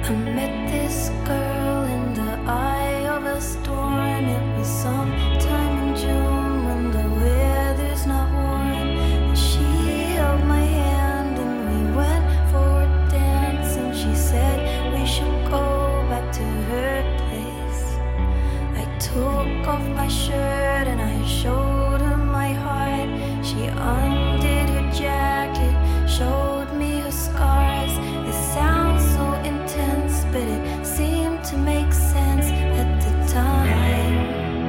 I met this girl in the eye of a storm. It was sometime in June when the weather's not warm. And she held my hand and we went for a dance. And she said we should go back to her place. I took off my shirt and I showed her my heart. She undid her jacket, showed me her scars. It sounds so intense, but it seemed to make sense at the time.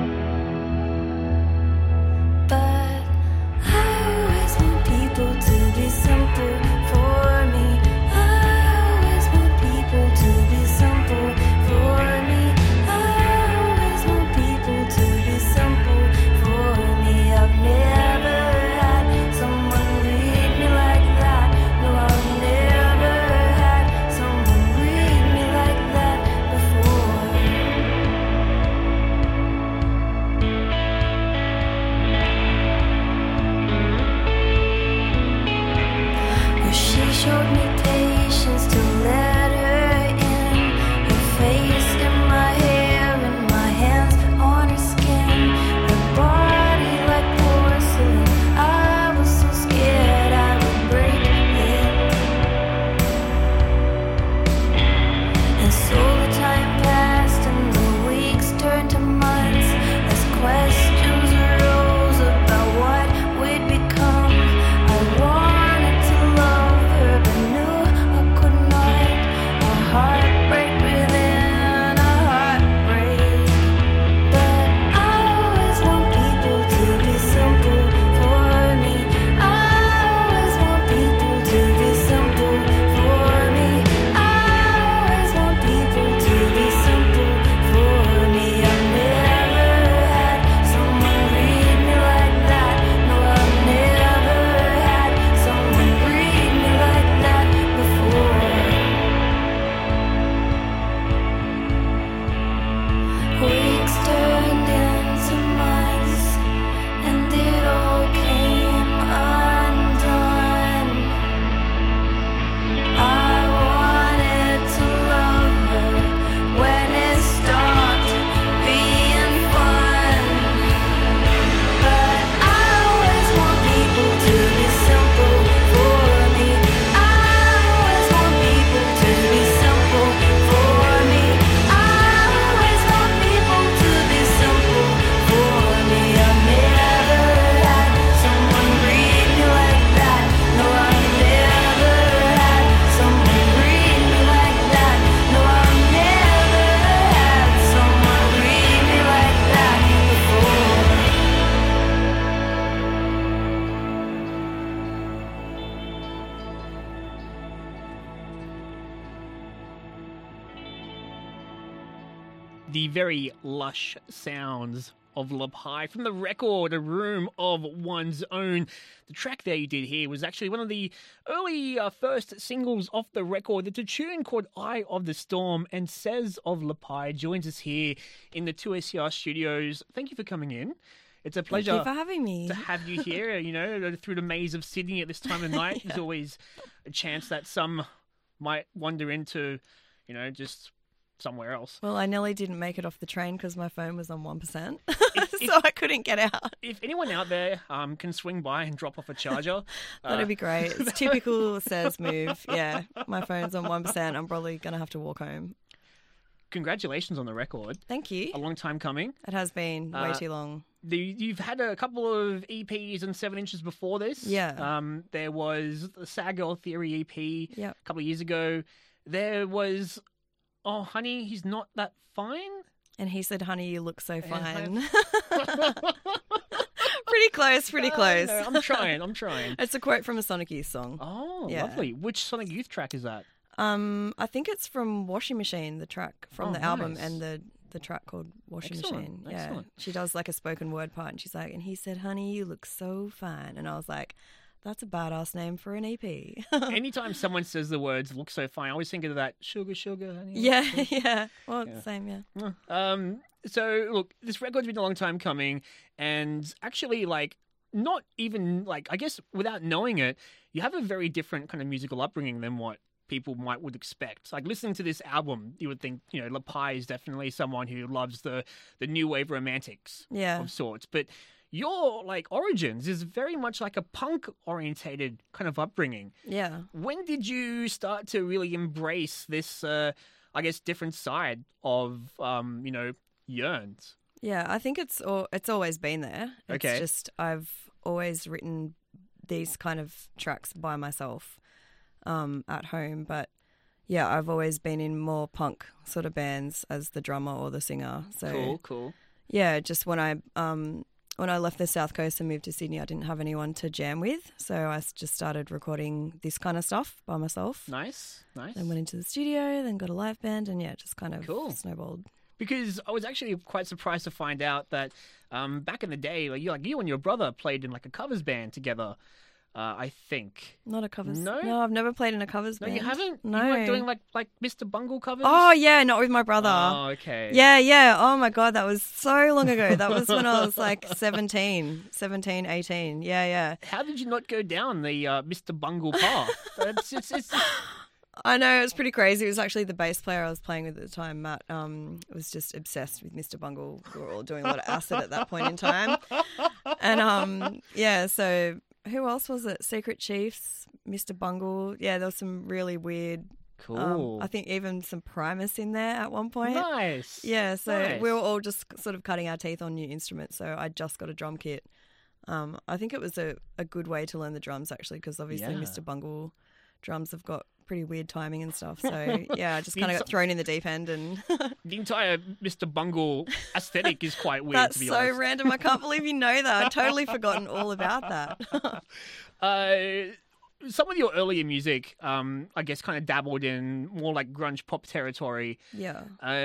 But I always want people to be simple for me. I always want people to be simple for me. I always want people to be simple for me. I've never had someone read me like that. No, I've never had someone read me like that before. Well, she showed me patience to let her in. Her face in my hair and my hands on her skin. Her body like porcelain. I was so scared I would break it. And so the time passed and the weeks turned to months as questions arose about what we'd become. I wanted to love her but knew I could not. A heartbreak within a heartbreak. But I always want people to be simple for me. I always want people to be simple for me. I always want people to be simple for me. I've never had someone read me like that. No, I've never had someone read me like that before. Weeks turned into months, and it all came undone. I wanted to love her when it stopped being fun. But I always want people to be simple for me. I always want people to be simple for me. I always want people to be simple for me. I've never had someone read me like that. No, I've never had someone read me like that. No, I've never had someone read me like that before. The very lush sounds of Lepai from the record A Room of One's Own. The track there you did here was actually one of the early first singles off the record. It's a tune called Eye of the Storm, and Says of Lepai joins us here in the 2SER studios. Thank you for coming in. It's a pleasure Thank you for having me. to have you here, through the maze of Sydney at this time of night. There's always a chance that some might wander into, just somewhere else. Well, I nearly didn't make it off the train because my phone was on 1%, so I couldn't get out. If anyone out there can swing by and drop off a charger, That'd be great. It's typical Says move. Yeah, my phone's on 1%. I'm probably going to have to walk home. Congratulations on the record. Thank you. A long time coming. It has been way too long. You've had a couple of EPs and 7 inches before this. Yeah. There was the Sad Girl Theory EP Yep. a couple of years ago. There was, Oh Honey, He's Not That Fine. And he said, honey, you look so And fine. Pretty close, pretty close. No, I'm trying. It's a quote from a Sonic Youth song. Oh, Yeah. lovely. Which Sonic Youth track is that? I think it's from Washing Machine, the track from Oh, the album, nice. and the track called Washing Excellent, Machine. Yeah, excellent. she does like a spoken word part, and she's like, and he said, honey, you look so fine. And I was like, that's a badass name for an EP. Anytime someone says the words "look so fine," I always think of that sugar, honey. Yeah, yeah. Well, it's Yeah. the same, yeah. So look, this record's been a long time coming, and actually, not even I guess without knowing it, you have a very different kind of musical upbringing than what people would expect. Like listening to this album, you would think, Lapai is definitely someone who loves the new wave romantics Yeah. of sorts. But your like origins is very much like a punk orientated kind of upbringing. Yeah. When did you start to really embrace this, I guess, different side of, Yearns? Yeah, I think it's always been there. It's Okay. just I've always written these kind of tracks by myself at home, but yeah, I've always been in more punk sort of bands as the drummer or the singer. So Cool. yeah, just when I left the South Coast and moved to Sydney, I didn't have anyone to jam with, so I just started recording this kind of stuff by myself. Nice. Then went into the studio, then got a live band, and yeah, it just kind of Cool. snowballed. Because I was actually quite surprised to find out that back in the day, you and your brother played in like a covers band together. I think. Not a covers. No? No, I've never played in a covers No, band. you haven't. No. You weren't doing like Mr. Bungle covers. Oh yeah, not with my brother. Oh, okay. Yeah. Oh my God, that was so long ago. That was when I was like 17, 18. Yeah. How did you not go down the Mr. Bungle path? It's I know, it was pretty crazy. It was actually the bass player I was playing with at the time, Matt, was just obsessed with Mr. Bungle. We were all doing a lot of acid at that point in time. And yeah, so who else was it? Secret Chiefs, Mr. Bungle. Yeah, there was some really weird, cool. I think even some Primus in there at one point. Nice. Yeah, so Nice. we were all just sort of cutting our teeth on new instruments. So I just got a drum kit. I think it was a good way to learn the drums, actually, because obviously Yeah. Mr. Bungle drums have got pretty weird timing and stuff. So yeah, I just kind of got thrown in the deep end, and The entire Mr. Bungle aesthetic is quite weird, that's to be so honest. random. I can't believe you know that. I'd totally forgotten all about that. Some of your earlier music, I guess, kind of dabbled in more like grunge pop territory. Yeah.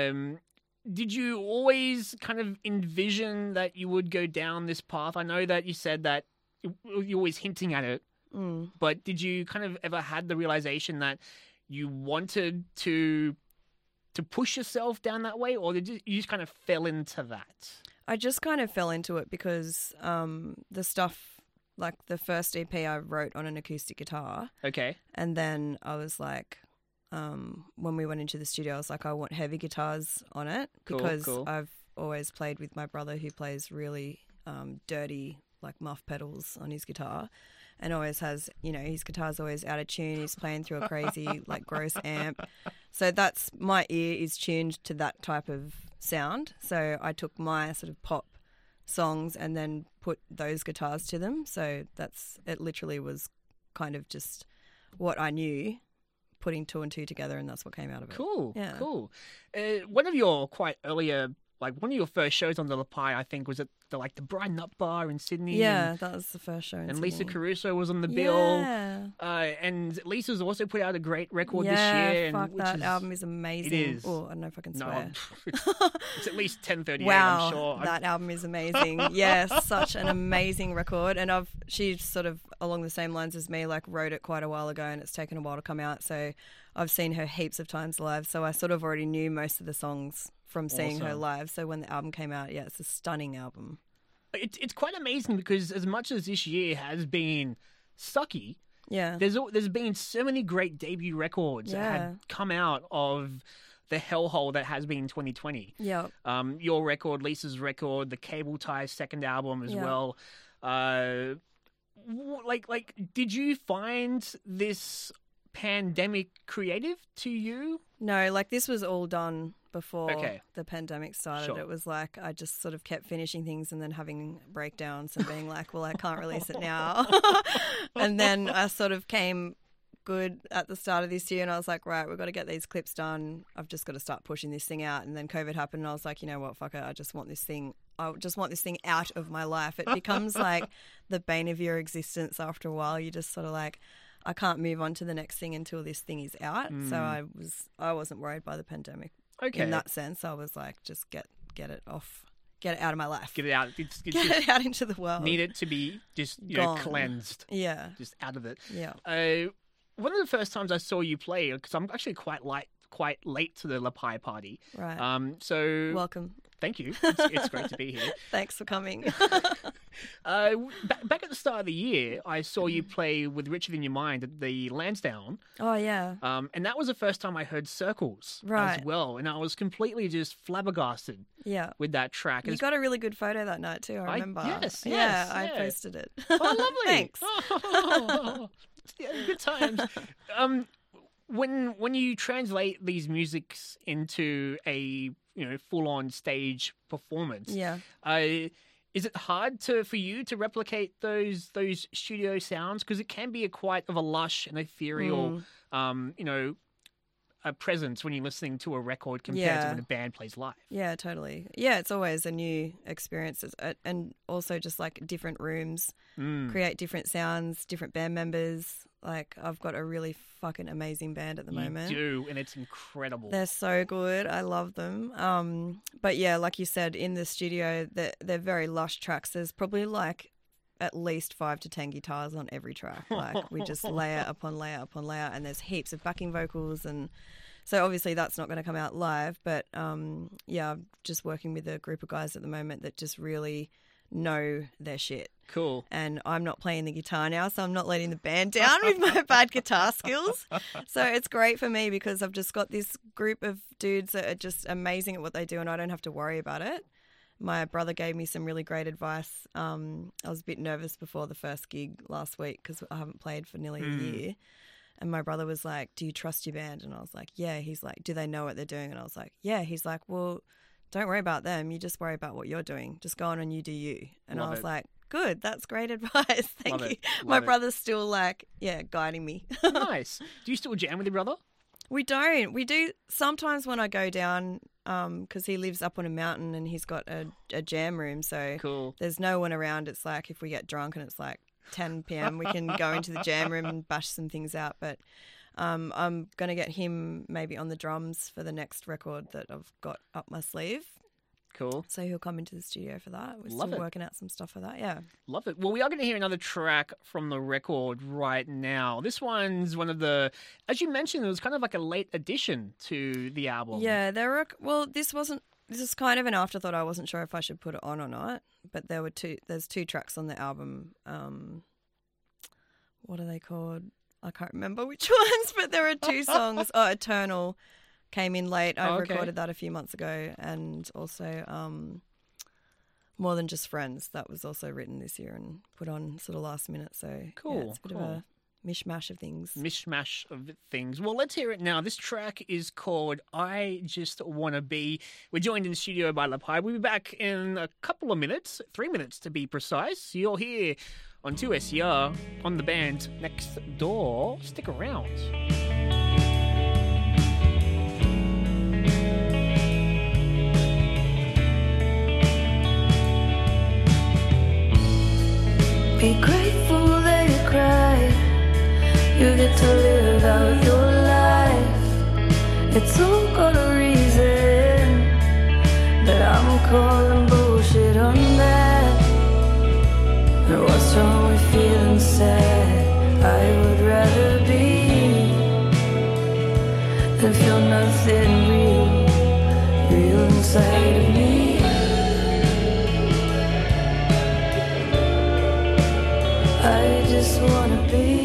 Did you always kind of envision that you would go down this path? I know that you said that you're always hinting at it, but did you kind of ever had the realization that you wanted to push yourself down that way, or did you just kind of fell into that? I just kind of fell into it because the stuff, like the first EP I wrote on an acoustic guitar, Okay. and then I was like, when we went into the studio, I was like, I want heavy guitars on it because Cool. I've always played with my brother who plays really dirty, like muff pedals on his guitar, and always has, his guitar's always out of tune. He's playing through a crazy, like, gross amp. So that's, my ear is tuned to that type of sound. So I took my sort of pop songs and then put those guitars to them. So it literally was kind of just what I knew, putting two and two together, and that's what came out of it. Cool. Yeah. Cool. One of your quite earlier, like one of your first shows on the Lapai, I think, was at the Bride Nut Bar in Sydney. Yeah, that was the first show in And Lisa Sydney. Caruso was on the bill. Yeah. And Lisa's also put out a great record this Yeah, year. fuck, which that is, album is amazing. It is. Oh, I don't know if I can No, swear. it's at least 10:38. Wow, I'm sure. that album is amazing. Yeah, such an amazing record. And she's sort of along the same lines as me, like wrote it quite a while ago, and it's taken a while to come out. So I've seen her heaps of times live. So I sort of already knew most of the songs from seeing her Awesome. live. So when the album came out, yeah, it's a stunning album. It's quite amazing because as much as this year has been sucky, Yeah. there's been so many great debut records that Yeah. have come out of the hellhole that has been 2020. Yeah. Your record, Lisa's record, the Cable Ties second album as Yeah. well. Did you find this pandemic creative to you? No, like this was all done before Okay. the pandemic started. Sure. It was like I just sort of kept finishing things and then having breakdowns and being like, well, I can't release it now. And then I sort of came good at the start of this year and I was like, right, we've got to get these clips done. I've just got to start pushing this thing out. And then COVID happened and I was like, you know what, fuck it. I just want this thing out of my life. It becomes like the bane of your existence after a while. You just sort of like, I can't move on to the next thing until this thing is out. So I wasn't worried by the pandemic. Okay. In that sense, I was like, just get it off, get it out of my life, Get it out. It's get just it out into the world. need it to be just Gone. cleansed, Yeah, just out of it. yeah. One of the first times I saw you play, because I'm actually quite late to the Lapai party. Right. So Welcome. thank you. It's great to be here. Thanks for coming. Back at the start of the year, I saw you play with Richer Than Your Mind at the Lansdowne. Oh, yeah. And that was the first time I heard Circles Right. as well. And I was completely just flabbergasted Yeah. with that track. You got a really good photo that night too, I remember. yes, Yeah, I yeah. posted it. Oh, lovely. Thanks. Oh, yeah, good times. When you translate these musics into a full-on stage performance, Yeah. is it hard for you to replicate those studio sounds? Because it can be quite of a lush and ethereal, a presence when you're listening to a record compared to when a band plays live. Yeah, totally. Yeah, it's always a new experience. And also just like different rooms create different sounds, different band members. Like I've got a really fucking amazing band at the moment. You do, and it's incredible. They're so good. I love them. But yeah, like you said, in the studio, they're very lush tracks. There's probably like at least 5 to 10 guitars on every track. Like we just layer upon layer upon layer, and there's heaps of backing vocals, and so obviously that's not going to come out live. But yeah, I'm just working with a group of guys at the moment that just really know their shit. Cool. And I'm not playing the guitar now, so I'm not letting the band down with my bad guitar skills. So it's great for me because I've just got this group of dudes that are just amazing at what they do, and I don't have to worry about it. My brother gave me some really great advice. I was a bit nervous before the first gig last week because I haven't played for nearly a year. And my brother was like, do you trust your band? And I was like, yeah. He's like, do they know what they're doing? And I was like, yeah. He's like, well, don't worry about them. You just worry about what you're doing. Just go on and you do you. And I was like, good. That's great advice. Thank you. My brother's still like, guiding me. Nice. Do you still jam with your brother? We don't. We do sometimes when I go down because he lives up on a mountain and he's got a jam room. So cool. There's no one around. It's like if we get drunk and it's like 10 p.m, we can go into the jam room and bash some things out. But I'm going to get him maybe on the drums for the next record that I've got up my sleeve. Cool. So he'll come into the studio for that. We're still working out some stuff for that, yeah. Love it. Well, we are going to hear another track from the record right now. This one's one of the, as you mentioned, it was kind of like a late addition to the album. Yeah, this is kind of an afterthought. I wasn't sure if I should put it on or not, but there's 2 tracks on the album. What are they called? I can't remember which ones, but there are 2 songs. Oh, Eternal came in late. I recorded that a few months ago, and also More Than Just Friends. That was also written this year and put on sort of last minute. So cool. Yeah, it's a bit of a mishmash of things. Well, let's hear it now. This track is called I Just Wanna Be. We're joined in the studio by Lapai. We'll be back in a couple of minutes, 3 minutes to be precise. You're here on 2SER on the band Next Door. Stick around. Be grateful that you cried. You get to live out your life. It's all got a reason, but I'm calling bullshit on that. And what's wrong with feeling sad? I would rather be than feel nothing real inside of me. I just wanna be.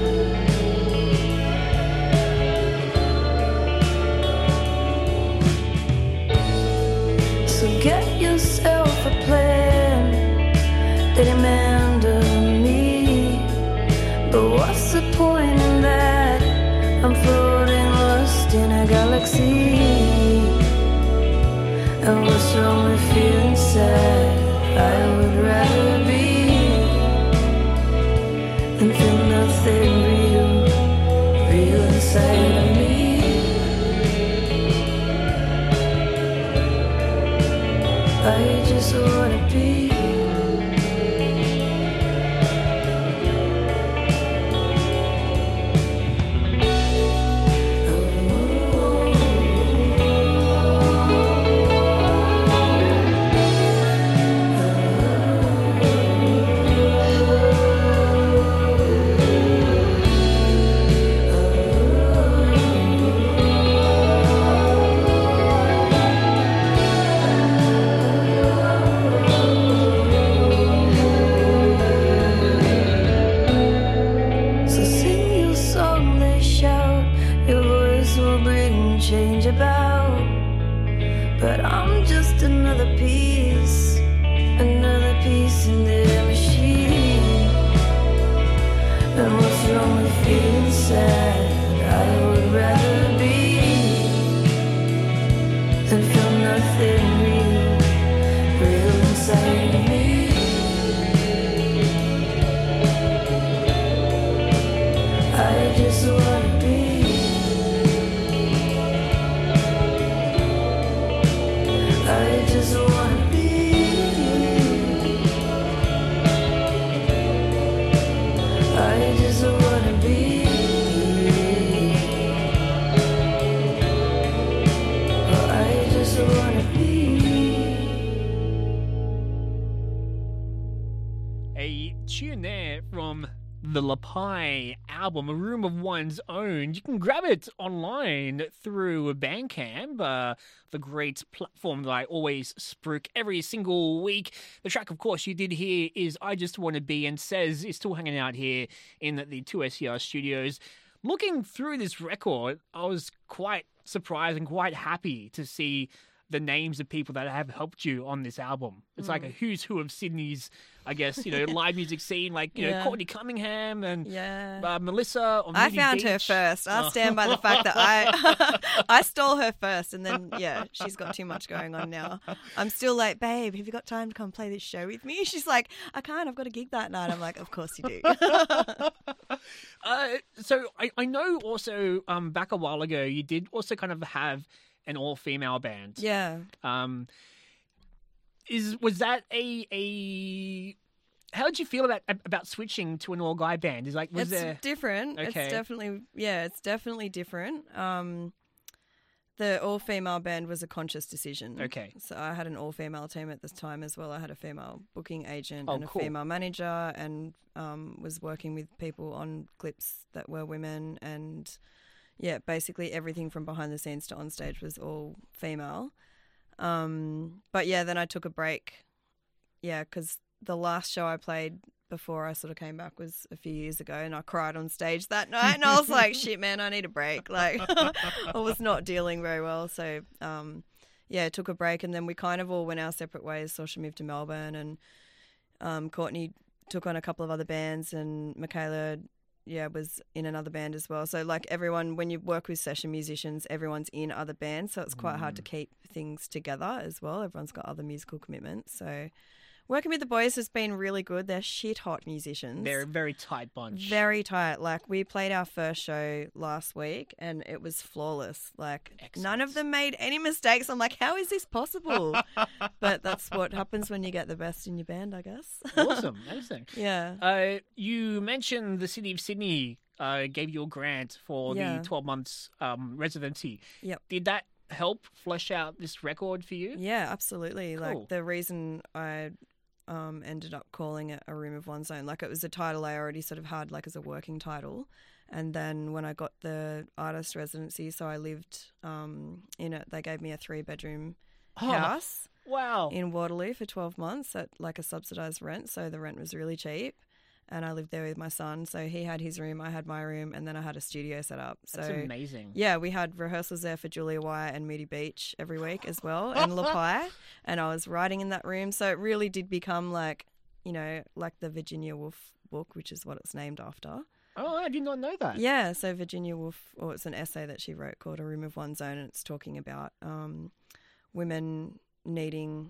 So get yourself a plan that demand of me. But what's the point in that? I'm floating lost in a galaxy. And what's wrong with feeling sad? I would rather be and feel nothing real inside of me. I just wanna be. change about, but I'm just another piece in their machine. And what's wrong with feeling sad? I would rather be than feel nothing real inside me. I just wanna be. I just wanna be. I just wanna be. Oh, I just wanna be. A tune there from the Lapai album, A Room of One's Own. You can grab it online through Bandcamp, the great platform that I always spruik every single week. The track, of course, you did hear is I Just Want to Be, and Says is still hanging out here in the 2SER studios. Looking through this record, I was quite surprised and quite happy to see the names of people that have helped you on this album. It's like a who's who of Sydney's, I guess, live music scene, like, Courtney Cunningham and Melissa. I found her first. I'll stand by the fact that I stole her first, and then, she's got too much going on now. I'm still like, babe, have you got time to come play this show with me? She's like, I can't, I've got a gig that night. I'm like, of course you do. So I know also back a while ago, you did also kind of have an all-female band. Yeah. Was that a how did you feel about switching to an all-guy band? It's different. Okay. It's definitely different. The all-female band was a conscious decision. Okay. So I had an all-female team at this time as well. I had a female booking agent and cool. a female manager, and was working with people on clips that were women, and basically everything from behind the scenes to on stage was all female. But then I took a break. Because the last show I played before I sort of came back was a few years ago, and I cried on stage that night, and I was like, shit, man, I need a break. Like, I was not dealing very well. So, took a break, and then we kind of all went our separate ways. Sasha moved to Melbourne, and Courtney took on a couple of other bands, and Michaela was in another band as well. So like everyone, when you work with session musicians, everyone's in other bands, so it's quite hard to keep things together as well. Everyone's got other musical commitments. So working with the boys has been really good. They're shit hot musicians. They're a very tight bunch. Very tight. Like we played our first show last week and it was flawless. Like Excellent. None of them made any mistakes. I'm like, how is this possible? But that's what happens when you get the best in your band, I guess. Awesome. Amazing. Yeah. You mentioned the City of Sydney gave you a grant for the 12 months residency. Yep. Did that help flesh out this record for you? Yeah, absolutely. Cool. Like the reason I ended up calling it A Room of One's Own, like it was a title I already sort of had like as a working title, and then when I got the artist residency, so I lived in it. They gave me a 3-bedroom house. Wow. In Waterloo for 12 months at like a subsidised rent, so the rent was really cheap. And I lived there with my son, so he had his room, I had my room, and then I had a studio set up. So, that's amazing. Yeah, we had rehearsals there for Julia Wyatt and Moody Beach every week as well, and Lapai, and I was writing in that room. So it really did become like, like the Virginia Woolf book, which is what it's named after. Oh, I did not know that. Yeah, so Virginia Woolf, or it's an essay that she wrote called A Room of One's Own, and it's talking about women needing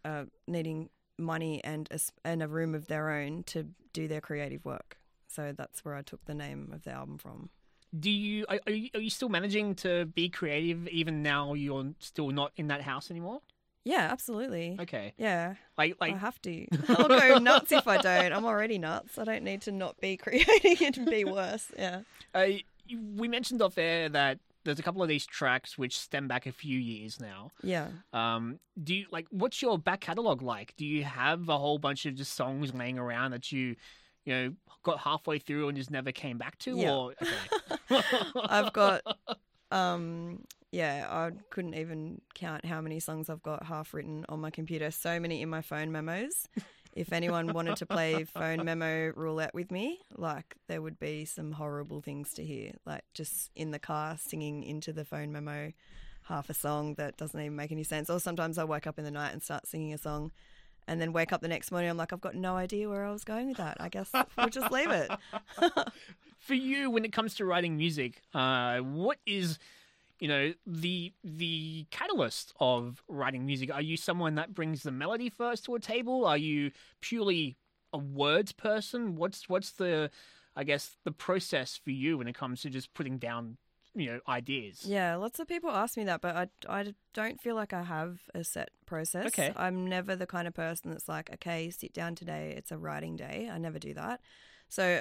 money and a room of their own to do their creative work. So that's where I took the name of the album from. Are you still managing to be creative even now you're still not in that house anymore? Yeah, absolutely. Okay. Yeah. Like I have to. I'll go nuts if I don't. I'm already nuts. I don't need to not be creating it and be worse. Yeah. We mentioned off air that there's a couple of these tracks which stem back a few years now. Yeah. Do you what's your back catalogue like? Do you have a whole bunch of just songs laying around that you got halfway through and just never came back to? Yeah. Or okay. I've got I couldn't even count how many songs I've got half written on my computer. So many in my phone memos. if anyone wanted to play phone memo roulette with me, like there would be some horrible things to hear, like just in the car singing into the phone memo half a song that doesn't even make any sense. Or sometimes I wake up in the night and start singing a song and then wake up the next morning, I'm like, I've got no idea where I was going with that. I guess we'll just leave it. For you, when it comes to writing music, what is, the catalyst of writing music? Are you someone that brings the melody first to a table? Are you purely a words person? What's the, I guess, the process for you when it comes to just putting down, ideas? Yeah, lots of people ask me that, but I don't feel like I have a set process. Okay. I'm never the kind of person that's like, okay, sit down today, it's a writing day. I never do that. So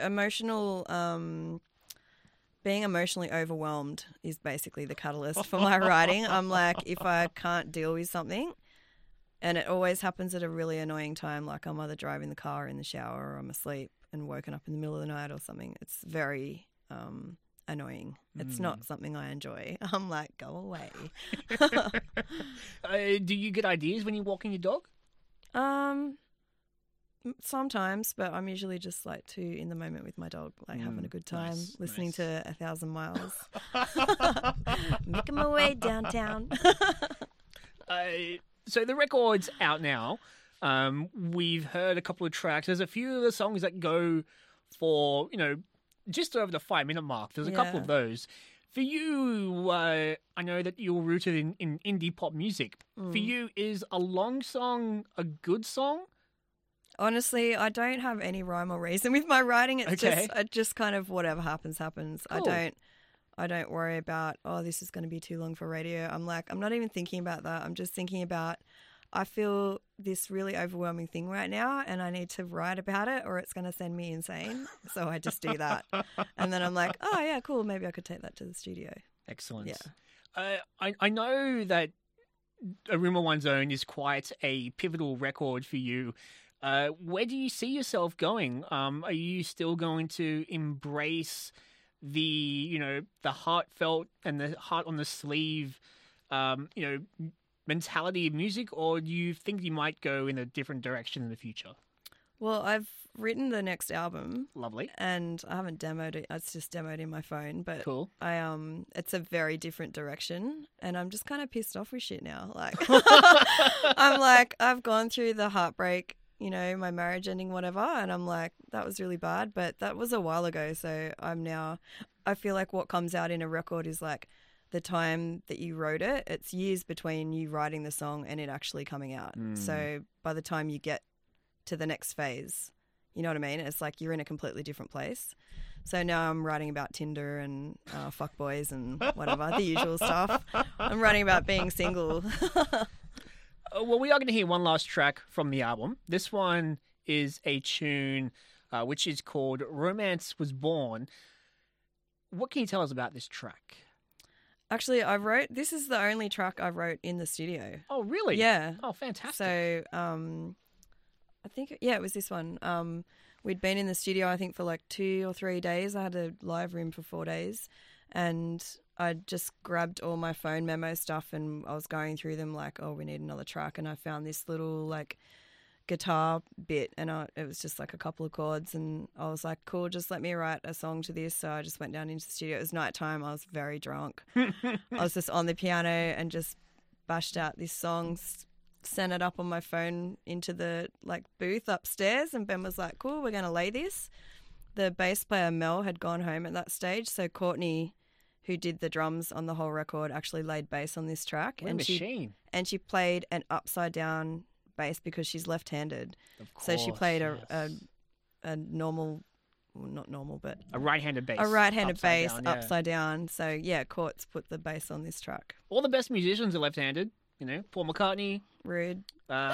being emotionally overwhelmed is basically the catalyst for my writing. I'm like, if I can't deal with something, and it always happens at a really annoying time, like I'm either driving the car, in the shower, or I'm asleep and woken up in the middle of the night or something. It's very annoying. It's not something I enjoy. I'm like, go away. Do you get ideas when you're walking your dog? Sometimes, but I'm usually just like too in the moment with my dog, like having a good time, listening to 1,000 Miles, making my way downtown. So the record's out now. We've heard a couple of tracks. There's a few of the songs that go for, just over the 5-minute mark. There's a couple of those. For you, I know that you're rooted in indie pop music. For you, is a long song a good song? Honestly, I don't have any rhyme or reason with my writing. It's Okay. just kind of whatever happens. Cool. I don't worry about, this is going to be too long for radio. I'm not even thinking about that. I'm just thinking about, I feel this really overwhelming thing right now and I need to write about it or it's going to send me insane. So I just do that. And then I'm like, oh yeah, cool. Maybe I could take that to the studio. Excellent. Yeah. I know that A Room of One's Own is quite a pivotal record for you. Where do you see yourself going? Are you still going to embrace the heartfelt and the heart on the sleeve, mentality of music, or do you think you might go in a different direction in the future? Well, I've written the next album. Lovely. And I haven't demoed it. It's just demoed in my phone. But Cool. It's a very different direction, and I'm just kind of pissed off with shit now. Like, I'm like, I've gone through the heartbreak, my marriage ending, whatever, and I'm like, that was really bad, but that was a while ago. So I feel like what comes out in a record is like the time that you wrote it. It's years between you writing the song and it actually coming out. So by the time you get to the next phase, you know what I mean? It's like you're in a completely different place. So now I'm writing about Tinder and fuckboys and whatever, the usual stuff. I'm writing about being single. Well, we are going to hear one last track from the album. This one is a tune which is called Romance Was Born. What can you tell us about this track? Actually, this is the only track I wrote in the studio. Oh, really? Yeah. Oh, fantastic. So I think, it was this one. We'd been in the studio, I think, for like 2 or 3 days. I had a live room for 4 days. And I just grabbed all my phone memo stuff and I was going through them like, we need another track. And I found this little like guitar bit and it was just like a couple of chords and I was like, cool, just let me write a song to this. So I just went down into the studio. It was nighttime. I was very drunk. I was just on the piano and just bashed out this song, sent it up on my phone into the like booth upstairs, and Ben was like, cool, we're going to lay this. The bass player Mel had gone home at that stage, so Courtney, who did the drums on the whole record, actually laid bass on this track. What a machine. She played an upside down bass because she's left-handed. Of course, so she played a normal, well, not normal, but a right-handed bass. A right-handed bass down, yeah. upside down. So yeah, Court's put the bass on this track. All the best musicians are left-handed. Paul McCartney, Rude.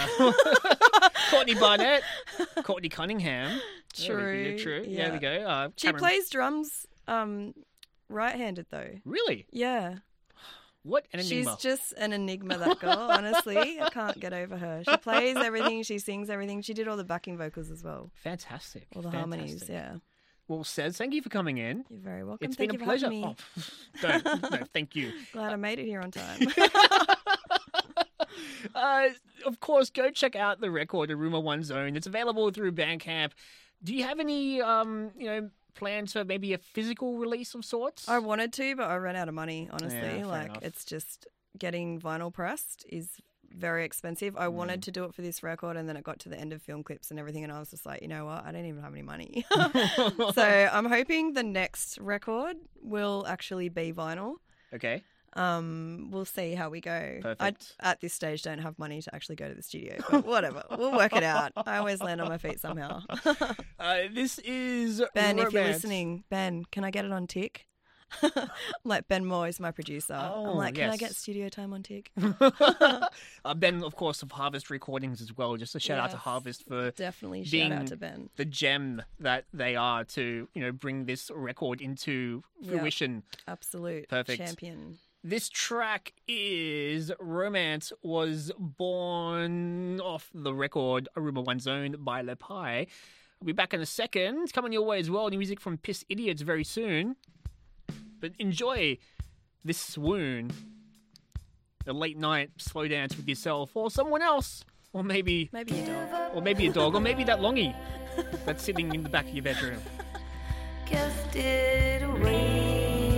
Courtney Barnett, Courtney Cunningham. True. True. Yeah. There we go. She plays drums right-handed though. Really? Yeah. What an enigma. She's just an enigma, that girl, honestly. I can't get over her. She plays everything, she sings everything. She did all the backing vocals as well. Fantastic. All the harmonies, yeah. Well, Sez, thank you for coming in. You're very welcome. It's Thank been you a for pleasure. having me. No, thank you. Glad I made it here on time. of course, go check out the record, A Rumor One's Own. It's available through Bandcamp. Do you have any, plans for maybe a physical release of sorts? I wanted to, but I ran out of money, honestly. Yeah, fair enough. It's just getting vinyl pressed is very expensive. I wanted to do it for this record, and then it got to the end of film clips and everything, and I was just like, you know what? I don't even have any money. So I'm hoping the next record will actually be vinyl. Okay. We'll see how we go. Perfect. I, at this stage, don't have money to actually go to the studio, but whatever. We'll work it out. I always land on my feet somehow. This is Ben, if you're Romance. listening, Ben, can I get it on Tick? I'm like, Ben Moore is my producer. Oh, I'm like, can I yes. get studio time on Tick? Ben, of course, of Harvest Recordings as well. Just a shout out to Yes. Harvest for Definitely being shout out to Ben. the gem that they are to, bring this record into fruition. Absolute Perfect. champion. This track is Romance, was born off the record A Rumor One's Own by Lepai. We'll be back in a second. Coming your way as well. New music from Piss Idiots very soon. But enjoy this swoon. A late night slow dance with yourself or someone else. Or maybe Maybe you don't. a dog. Or maybe that longie that's sitting in the back of your bedroom. Cast it away.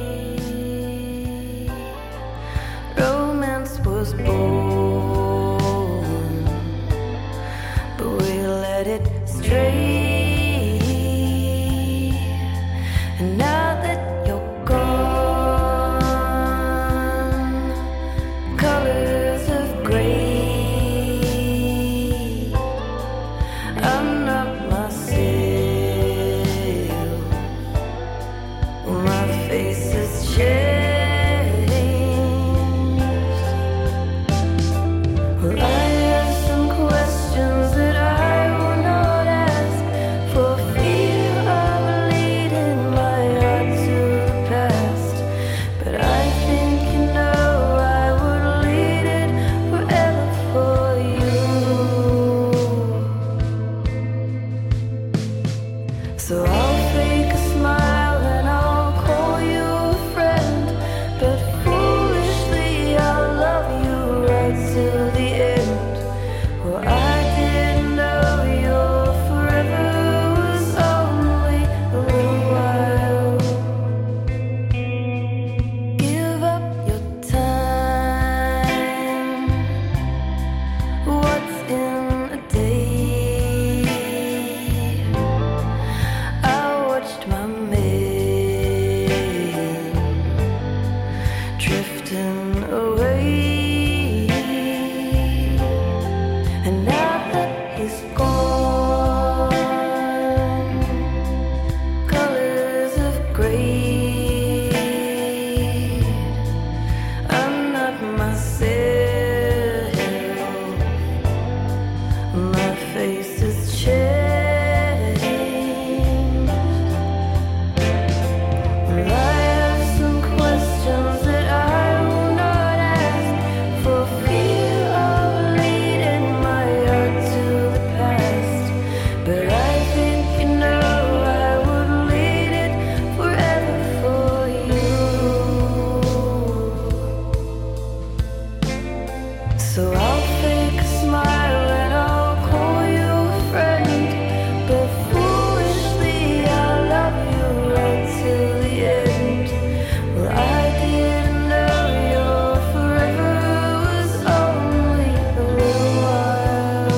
Romance was born, but we let it stray. And now that you're gone, colors of gray, I'm not myself. My face has changed. Well, I have some questions that I will not ask, for fear of leading my heart to the past. But I think you know I would lead it forever for you. So I'll fake a smile and I'll call you a friend, but foolishly I'll love you right till the end. Well, I didn't know your forever was only a little while. Give up your time. What's in a day? I watched my man drifting away, and now that he's gone, colors of gray, I'm not myself. My face has changed. Well, I have some questions that I will not ask, for fear of leading my heart to the past. But I think you know I would lead it forever for you. So I'll fake a smile and I'll call you a friend, but foolishly I'll love you right till the end. Well, I didn't know your forever was only a little while.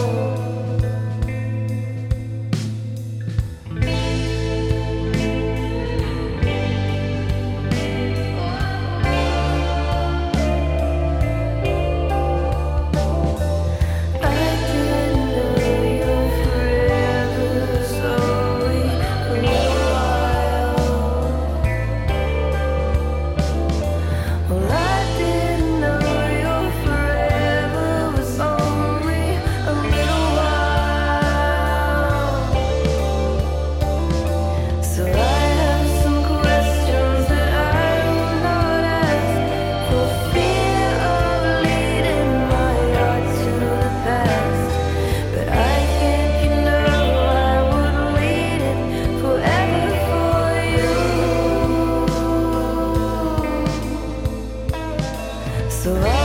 I didn't know your forever was only a little while. Well, I didn't know your forever was only a little while. So I have some questions that I will not ask, for fear of leading my heart to the past. But I think you know I would lead it forever for you. So I